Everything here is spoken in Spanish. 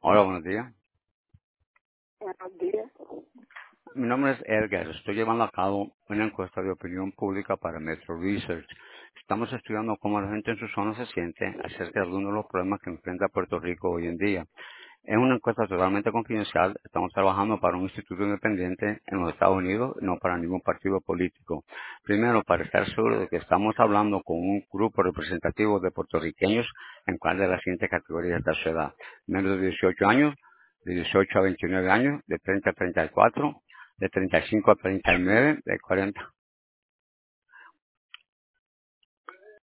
Hola, buenos días. Buenos días. Mi nombre es Edgar. Estoy llevando a cabo una encuesta de opinión pública para Metro Research. Estamos estudiando cómo la gente en su zona se siente acerca de algunos de los problemas que enfrenta Puerto Rico hoy en día. Es una encuesta totalmente confidencial. Estamos trabajando para un instituto independiente en los Estados Unidos, no para ningún partido político. Primero, para estar seguro de que estamos hablando con un grupo representativo de puertorriqueños en cual de las siguientes categorías de su edad. Menos de 18 años, de 18 a 29 años, de 30 a 34, de 35 a 39, de 40